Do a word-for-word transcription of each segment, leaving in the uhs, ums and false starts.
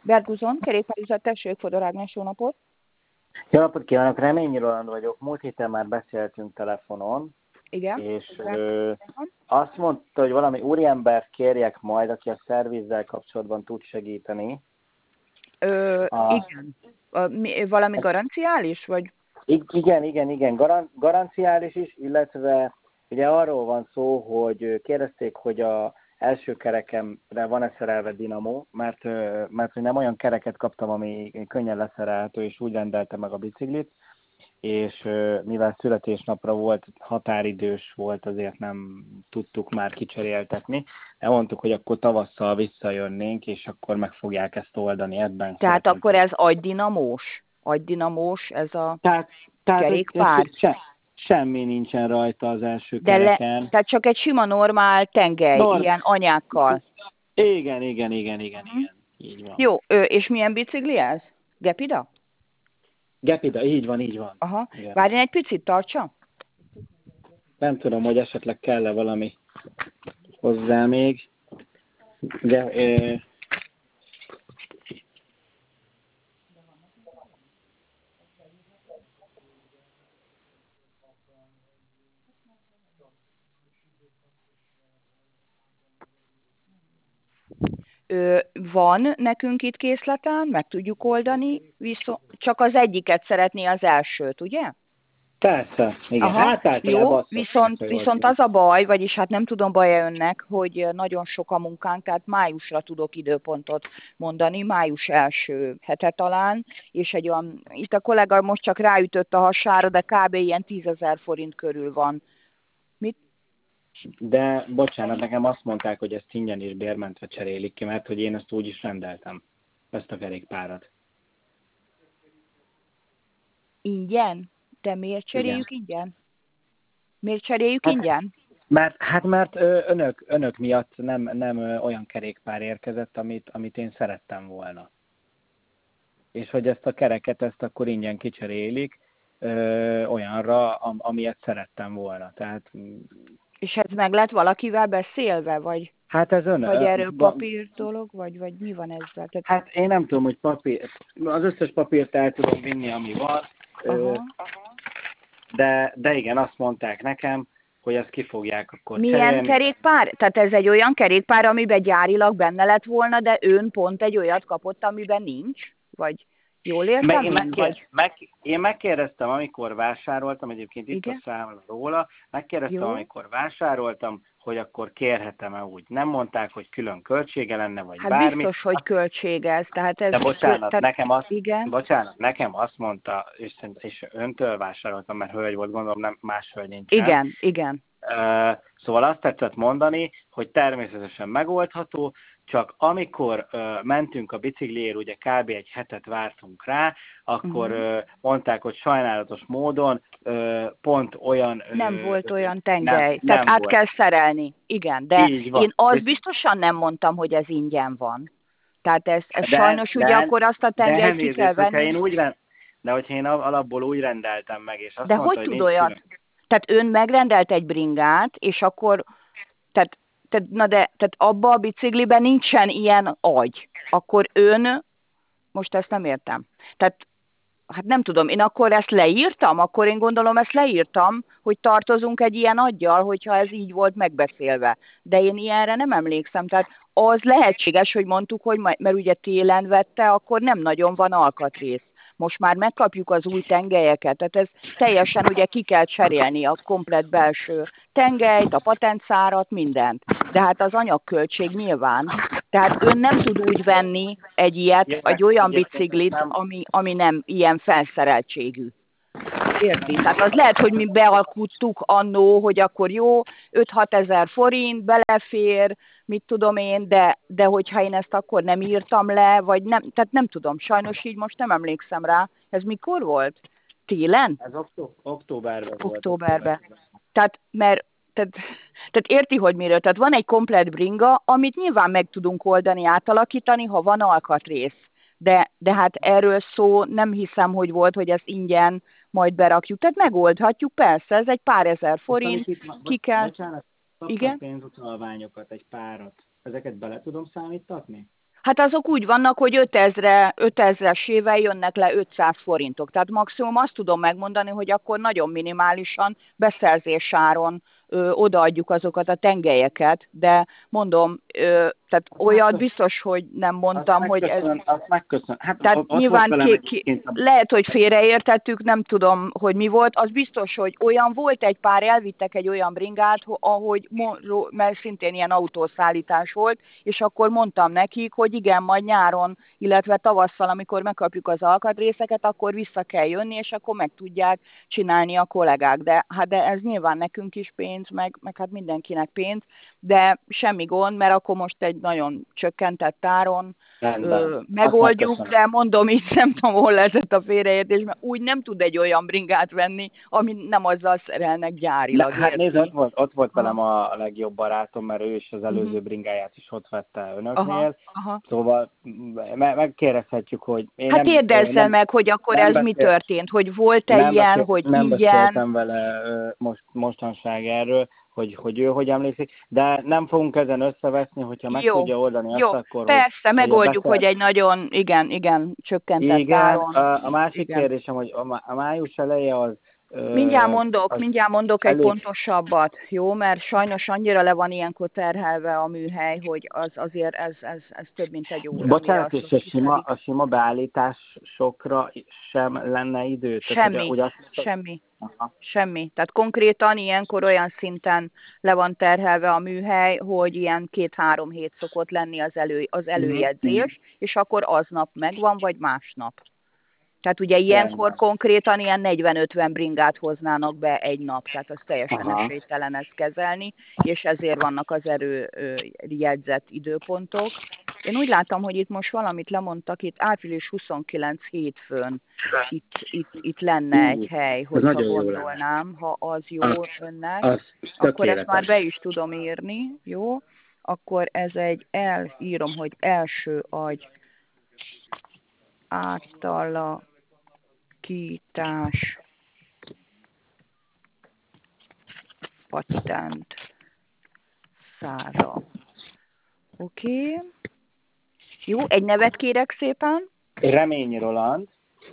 Berguzon, kerékpárüzlet, tessék, Fodor Ágnes, jó napot! Jó napot kívánok, Reményi Roland vagyok. Múlt héten már beszéltünk telefonon, Igen. és Igen. ö, azt mondta, hogy valami úriembert kérjek majd, aki a szervizzel kapcsolatban tud segíteni. Ö, A, igen. A, mi, valami garanciális, vagy? igen, igen, igen, Garan, garanciális is, illetve ugye arról van szó, hogy kérdezték, hogy a első kerekemre van-e szerelve dinamó, mert, mert hogy nem olyan kereket kaptam, ami könnyen leszerelhető, és úgy rendelte meg a biciklit, és mivel születésnapra volt, határidős volt, azért nem tudtuk már kicseréltetni. Elmondtuk, hogy akkor tavasszal visszajönnénk, és akkor meg fogják ezt oldani ebben. Tehát szeretnénk. akkor ez agydinamós? Agydinamós ez a tehát, tehát kerékpár? Ez, se, semmi nincsen rajta az első De kereken. le, tehát csak egy sima normál tengely, Norm... ilyen anyákkal. Igen, igen, igen, igen, Hm. igen. Így van. Jó, ö, és milyen bicikli ez? Gepida? Gepida, így van, így van. Aha. Igen. Várjál egy picit, tartsa. Nem tudom, hogy esetleg kell-e valami hozzá még. De, ö... Ö, van nekünk itt készleten, meg tudjuk oldani, viszont csak az egyiket szeretné, az elsőt, ugye? Persze, igen. Aha, Hát általában jó, azt viszont, szokták, viszont az a baj, vagyis hát nem tudom, baj-e önnek, hogy nagyon sok a munkánk, tehát májusra tudok időpontot mondani, május első hete talán, és egy olyan, itt a kollega most csak ráütött a hasára, de kb. Ilyen tízezer forint körül van. Mit? De bocsánat, nekem azt mondták, hogy ezt ingyen és bérmentve cserélik ki, mert hogy én ezt úgy is rendeltem, ezt a kerékpárat. Ingyen? De miért cseréljük Igen. ingyen? Miért cseréljük Hát, ingyen? Mert, hát mert ö, önök, önök miatt nem, nem ö, olyan kerékpár érkezett, amit, amit én szerettem volna. És hogy ezt a kereket, ezt akkor ingyen kicserélik ö, olyanra, am, amilyet szerettem volna. Tehát, És ez meg lett valakivel beszélve, vagy, hát ez ön... vagy Ö, erről ba, papír dolog, vagy, vagy mi van ezzel? Tehát... hát én nem tudom, hogy papír... Az összes papírt el tudom vinni, ami van. Ö, Aha. de, de igen, azt mondták nekem, hogy ezt ki fogják akkor Milyen cserélni. kerékpár? Tehát ez egy olyan kerékpár, amiben gyárilag benne lett volna, de ön pont egy olyat kapott, amiben nincs? Vagy jól értem? Meg, én, megkér, vagy... meg, én megkérdeztem, amikor vásároltam, egyébként itt Igen? a számla róla, megkérdeztem, Jó. amikor vásároltam, hogy akkor kérhetem-e úgy. Nem mondták, hogy külön költsége lenne, vagy Hát bármi. biztos, hogy költség ez. Tehát ez De bocsánat, tehát... nekem azt, Igen? bocsánat, nekem azt mondta, és, és öntől vásároltam, mert hölgy volt, gondolom, nem más hölgy nincsen. Igen, igen. Uh, szóval azt tetszett mondani, hogy természetesen megoldható, csak amikor uh, mentünk a bicikliért, ugye kb. Egy hetet vártunk rá, akkor uh-huh. uh, mondták, hogy sajnálatos módon uh, pont olyan... Uh, nem volt olyan tengely, nem, tehát nem át volt. kell szerelni. Igen, de én azt És... biztosan nem mondtam, hogy ez ingyen van. Tehát ez, ez de, sajnos de, ugye akkor azt a tengelyt ki kell hogyha venni. én úgy rend... De hogyha én alapból úgy rendeltem meg, és azt de mondta, hogy hogy tud nincs olyat? külön... Tehát ön megrendelt egy bringát, és akkor, tehát, tehát, na de, tehát abba a bicikliben nincsen ilyen agy. Akkor ön, most ezt nem értem. Tehát, hát nem tudom, én akkor ezt leírtam, akkor én gondolom ezt leírtam, hogy tartozunk egy ilyen aggyal, hogyha ez így volt megbeszélve. De én ilyenre nem emlékszem, tehát az lehetséges, hogy mondtuk, hogy majd, mert ugye télen vette, akkor nem nagyon van alkatrész. Most már megkapjuk az új tengelyeket, tehát ez teljesen ugye ki kell cserélni a komplet belső tengelyt, a patentszárat, mindent. De hát az anyagköltség nyilván. Tehát ön nem tud úgy venni egy ilyet, egy olyan biciklit, ami, ami nem ilyen felszereltségű. Érti? Tehát az lehet, hogy mi bealkuttuk annó, hogy akkor jó, öt-hat ezer forint, belefér, mit tudom én, de, de hogyha én ezt akkor nem írtam le, vagy nem, tehát nem tudom, sajnos így most nem emlékszem rá. Ez mikor volt? Télen? Ez októ- októberben volt. Októberben. Tehát, mert, tehát, tehát érti, hogy miről? Tehát van egy komplet bringa, amit nyilván meg tudunk oldani, átalakítani, ha van alkatrész. De, de hát erről szó nem hiszem, hogy volt, hogy ezt ingyen majd berakjuk. Tehát megoldhatjuk, persze, ez egy pár ezer forint, ki kell... Bocsánat, igen? pénzutalványokat, egy párat. Ezeket bele tudom számítatni? Hát azok úgy vannak, hogy ötezresével jönnek le ötszáz forintok. Tehát maximum azt tudom megmondani, hogy akkor nagyon minimálisan beszerzésáron ö, odaadjuk azokat a tengelyeket, de mondom, ö, tehát olyat biztos, hogy nem mondtam, azt hogy ez... Azt megköszönöm. Hát Tehát ott volt nyilván velem ki, ki, egyébként a... lehet, hogy félreértettük, nem tudom, hogy mi volt. Az biztos, hogy olyan volt, egy pár elvittek egy olyan bringát, ahogy, mert szintén ilyen autószállítás volt, és akkor mondtam nekik, hogy igen, majd nyáron, illetve tavasszal, amikor megkapjuk az alkatrészeket, akkor vissza kell jönni, és akkor meg tudják csinálni a kollégák. De, hát de ez nyilván nekünk is pénz, meg, meg hát mindenkinek pénz, de semmi gond, mert akkor most egy nagyon csökkentett áron ö, megoldjuk, de mondom, így nem tudom, hol lehetett a félreértés, mert úgy nem tud egy olyan bringát venni, ami nem azzal szerelnek gyárilag. Le, hát nézd, ott volt, ott volt aha. velem a, a legjobb barátom, mert ő is az előző uh-huh. bringáját is ott vette önöknél, aha, aha. Szóval me, megkérdezhetjük, hogy... Én hát kérdezzel nem, meg, hogy akkor ez beszél, mi történt, hogy volt-e nem ilyen, beszél, hogy nem ilyen... Nem beszéltem vele most, mostanság erről, hogy, hogy ő hogy emlékszik, de nem fogunk ezen összeveszni, hogyha meg jó, tudja oldani azt, jó, akkor... persze, hogy, megoldjuk, hogy, hogy egy nagyon, igen, igen, csökkentett igen, áron. a, a másik igen. kérdésem, hogy a, a május eleje az... Mindjárt mondok, mindjárt mondok elég... egy pontosabbat, jó, mert sajnos annyira le van ilyenkor terhelve a műhely, hogy az azért ez, ez, ez több, mint egy óra. Bocsánat, és a sima, a sima beállításokra sem lenne idő? Semmi, Tehát, ugye, ugye semmi, aha. semmi. Tehát konkrétan ilyenkor olyan szinten le van terhelve a műhely, hogy ilyen két-három hét szokott lenni az, elő, az előjegyzés, mm-hmm. és akkor aznap megvan, vagy másnap. Tehát ugye ilyenkor konkrétan ilyen negyven-ötven bringát hoznának be egy nap, tehát az teljesen aha. esélytelen ezt kezelni, és ezért vannak az erőjegyzett időpontok. Én úgy látom, hogy itt most valamit lemondtak, itt április huszonkilenc hétfőn itt, itt, itt lenne egy hely, hogyha gondolnám, ha az jó az, önnek, az akkor ezt már be is tudom írni, jó? Akkor ez egy, elírom, hogy első agy átalakítás patent szára. Oké. Okay. Jó, egy nevet kérek szépen. Reményi Roland.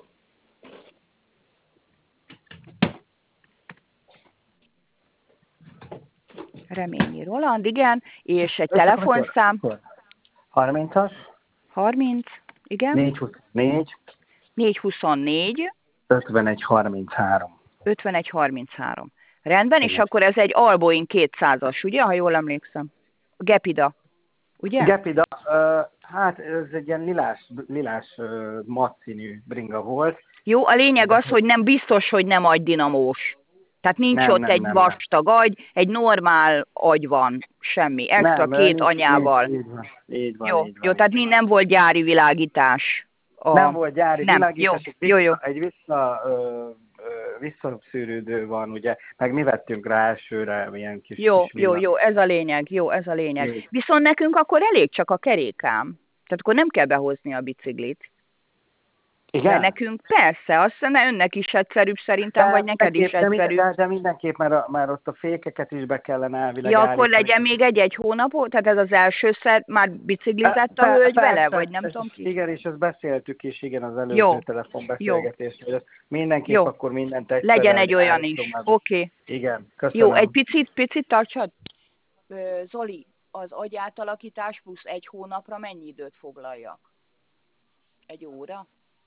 Reményi Roland, igen. És egy telefonszám. harmincas. harminc, igen. négyszázhuszonnégy. négyszázhuszonnégy. ötvenegy harminchárom. ötvenegy harminchárom. Rendben, igen. És akkor ez egy Alboin kétszázas, ugye, ha jól emlékszem? Gepida, ugye? Gepida, uh, hát ez egy ilyen lilás, lilás uh, matszínű bringa volt. Jó, a lényeg az, hogy nem biztos, hogy nem agydinamós. Tehát nincs nem, ott nem, egy nem, vastag nem. agy, egy normál agy van, semmi. Extra nem, két nincs, anyával. Így, így van, így van, jó, így van. Jó, tehát nem volt gyári világítás. A... Nem volt gyári nem. világítás. Jó, vissza, jó, jó. Egy vissza, ö, ö, visszaszűrődő van, ugye, meg mi vettünk rá elsőre ilyen kis... Jó, kis jó, jó, ez a lényeg, jó, ez a lényeg. Jó. Viszont nekünk akkor elég csak a kerékám. Tehát akkor nem kell behozni a biciklit. Igen? De nekünk persze, azt ne önnek is egyszerűbb szerintem, de vagy neked is egyszerűbb. De, de mindenképp már, már ott a fékeket is be kellene elvileg Ja, akkor legyen még egy-egy hónapot? Tehát ez az elsőszer már biciklizett a hölgy vele, vagy nem tudom ki? Igen, és ezt beszéltük is, igen, az előző telefonbeszélgetésnél, hogy mindenképp jó. akkor mindent egyszerűen... Legyen egy olyan is, oké. Okay. Igen, köszönöm. Jó, egy picit, picit tartsad. Zoli, az agyátalakítás plusz egy hónapra mennyi időt foglaljak? Egy óra?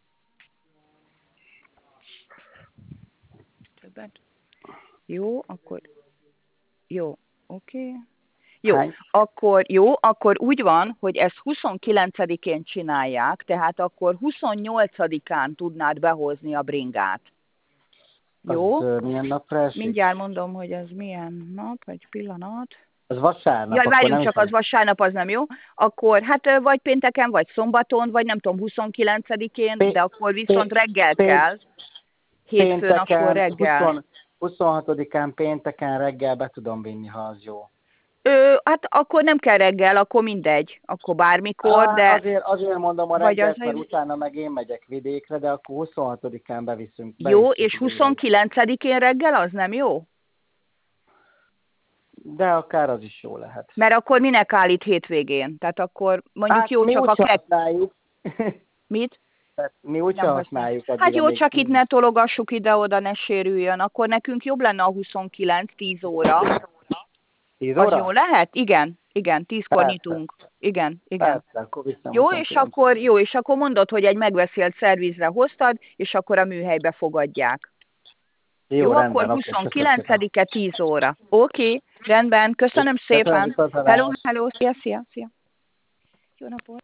Többet? Jó, akkor... Jó, oké. Okay. Jó, Hány? akkor jó, akkor úgy van, hogy ezt huszonkilencedikén csinálják, tehát akkor huszonnyolcadikán tudnád behozni a bringát. Jó? Az milyen napra esik? Mindjárt mondom, hogy ez milyen nap, egy pillanat. Az vasárnap. Ja, várjunk csak, az vasárnap, az nem jó. Akkor hát vagy pénteken, vagy szombaton, vagy nem tudom, huszonkilencedikén, Pé- de akkor viszont reggel Pé- kell. Hétfőn pénteken, akkor reggel. huszonhatodikán pénteken reggel be tudom vinni, ha az jó. Ö, hát akkor nem kell reggel, akkor mindegy, akkor bármikor, Á, de... Azért, azért mondom a reggelt, mert utána meg én megyek vidékre, de akkor huszonhatodikán beviszünk. Jó, és huszonkilencedikén reggel az nem jó? de akár az is jó lehet. Mert akkor minek állít hétvégén? Tehát akkor mondjuk Hát, jó mi csak úgy a kek... használjuk. Mit? Tehát mi úgy sem használjuk. Addig, Hát jó, amíg... csak itt ne tologassuk ide-oda, ne sérüljön. Akkor nekünk jobb lenne a huszonkilenc tíz óra. tíz óra? Az jó lehet? Igen, igen, tízkor Persze. nyitunk. Igen, igen. Persze, akkor viszem Jó, huszonkilenc. és akkor, jó, és akkor mondod, hogy egy megbeszélt szervizre hoztad, és akkor a műhelybe fogadják. Jó, jó rendben, akkor oké, huszonkilencedike tíz óra. Oké, okay, rendben, köszönöm szépen. Köszönöm, Hello, hello, szia, szia, szia. Jó napot.